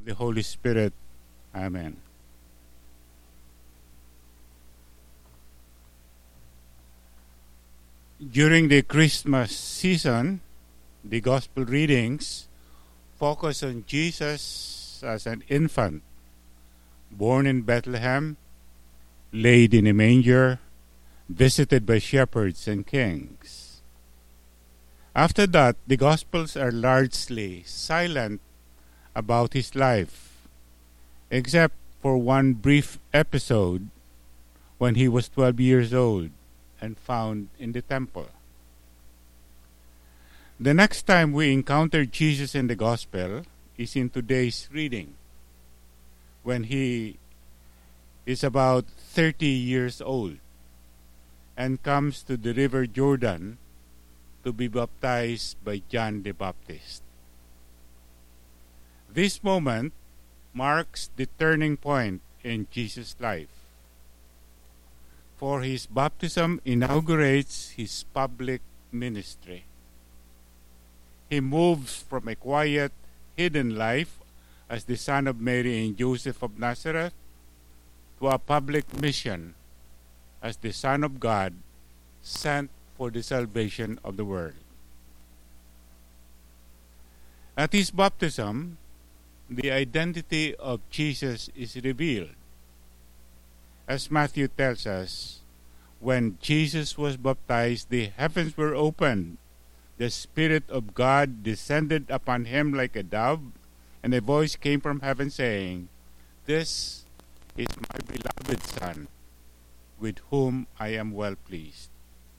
the Holy Spirit. Amen. During the Christmas season, the Gospel readings focus on Jesus as an infant, born in Bethlehem, laid in a manger, visited by shepherds and kings. After that, the Gospels are largely silent about his life, except for one brief episode when he was 12 years old and found in the temple. The next time we encounter Jesus in the Gospel is in today's reading, when he is about 30 years old and comes to the river Jordan to be baptized by John the Baptist. This moment marks the turning point in Jesus' life, for his baptism inaugurates his public ministry. He moves from a quiet, hidden life as the son of Mary and Joseph of Nazareth to a public mission as the Son of God sent for the salvation of the world. At his baptism, the identity of Jesus is revealed. As Matthew tells us, when Jesus was baptized, the heavens were opened. The Spirit of God descended upon him like a dove, and a voice came from heaven saying, "This is my beloved Son, with whom I am well pleased."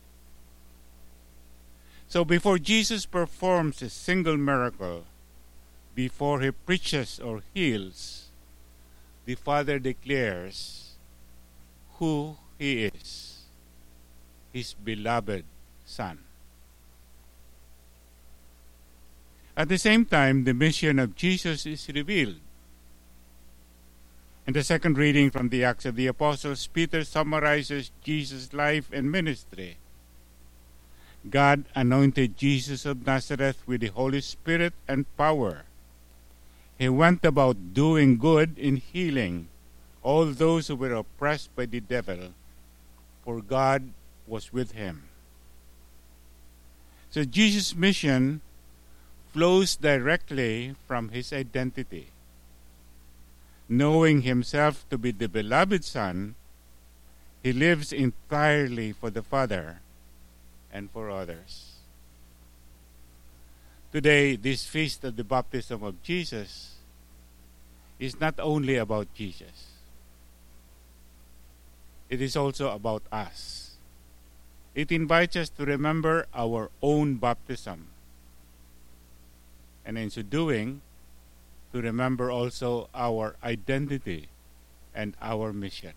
So before Jesus performs a single miracle, before he preaches or heals, the Father declares who he is, his beloved Son. At the same time, the mission of Jesus is revealed. In the second reading from the Acts of the Apostles, Peter summarizes Jesus' life and ministry. God anointed Jesus of Nazareth with the Holy Spirit and power. He went about doing good and healing all those who were oppressed by the devil, for God was with him. So Jesus' mission flows directly from his identity. Knowing himself to be the beloved Son, he lives entirely for the Father and for others. Today, this feast of the baptism of Jesus is not only about Jesus. It is also about us. It invites us to remember our own baptism, and in so doing, to remember also our identity and our mission.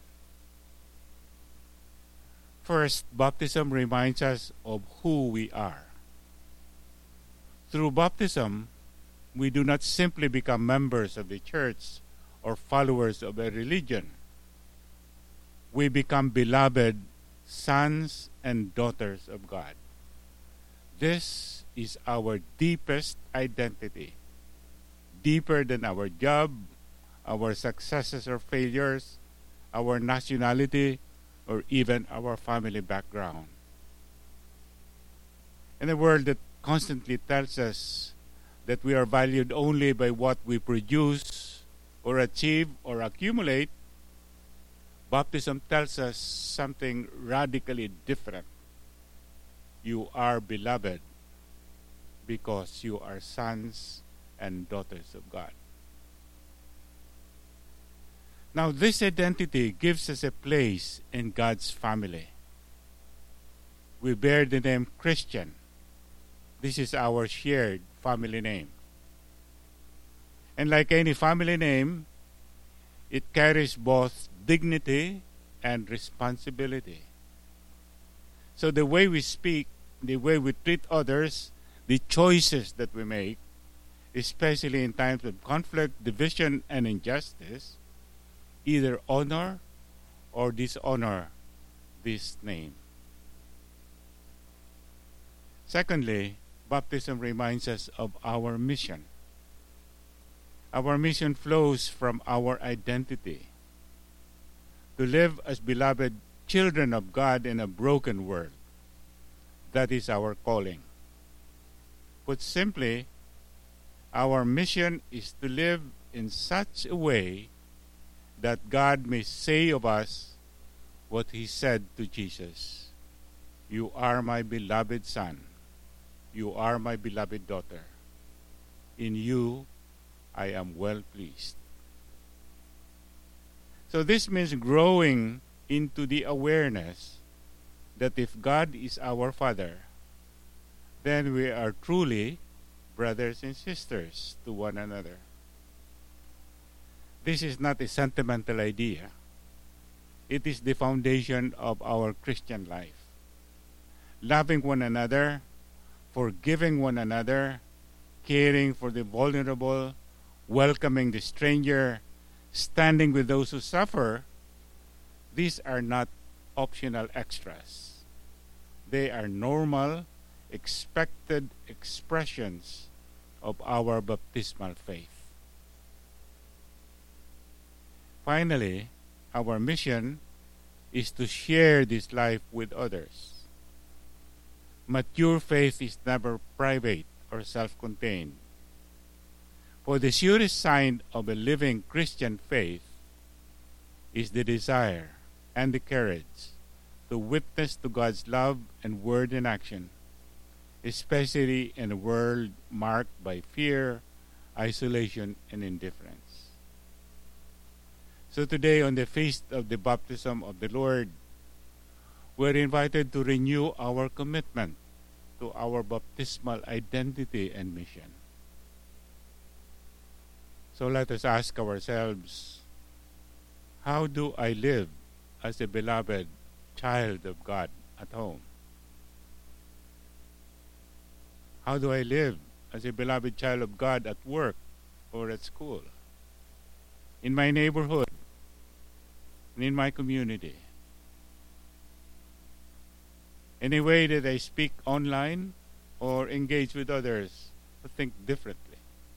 First, baptism reminds us of who we are. Through baptism, we do not simply become members of the church or followers of a religion. We become beloved sons and daughters of God. This is our deepest identity, deeper than our job, our successes or failures, our nationality, or even our family background. In a world that constantly tells us that we are valued only by what we produce or achieve or accumulate, baptism tells us something radically different. You are beloved because you are sons and daughters of God. Now, this identity gives us a place in God's family. We bear the name Christian. This is our shared family name. And like any family name, it carries both dignity and responsibility. So the way we speak, the way we treat others, the choices that we make, especially in times of conflict, division, and injustice, either honor or dishonor this name. Secondly, baptism reminds us of our mission. Our mission flows from our identity to live as beloved children of God in a broken world. That is our calling. Put simply, our mission is to live in such a way that God may say of us what he said to Jesus. You are my beloved son. You are my beloved daughter. In you, I am well pleased. So this means growing into the awareness that if God is our Father, then we are truly brothers and sisters to one another. This is not a sentimental idea. It is the foundation of our Christian life. Loving one another, forgiving one another, caring for the vulnerable, welcoming the stranger, standing with those who suffer, these are not optional extras. They are normal, expected expressions of our baptismal faith. Finally, our mission is to share this life with others. Mature faith is never private or self-contained. For the surest sign of a living Christian faith is the desire and the courage to witness to God's love and word in action, especially in a world marked by fear, isolation, and indifference. So today, on the feast of the baptism of the Lord, we're invited to renew our commitment to our baptismal identity and mission. So let us ask ourselves, how do I live as a beloved child of God at home? How do I live as a beloved child of God at work or at school, in my neighborhood, and in my community? Any way that I speak online or engage with others who think differently.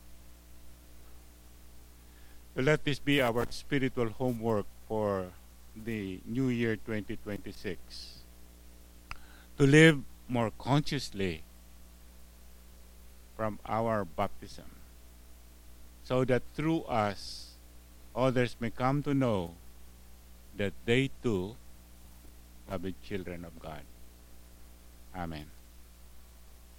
So let this be our spiritual homework for the new year 2026. To live more consciously from our baptism, so that through us, others may come to know that they too are the children of God. Amen.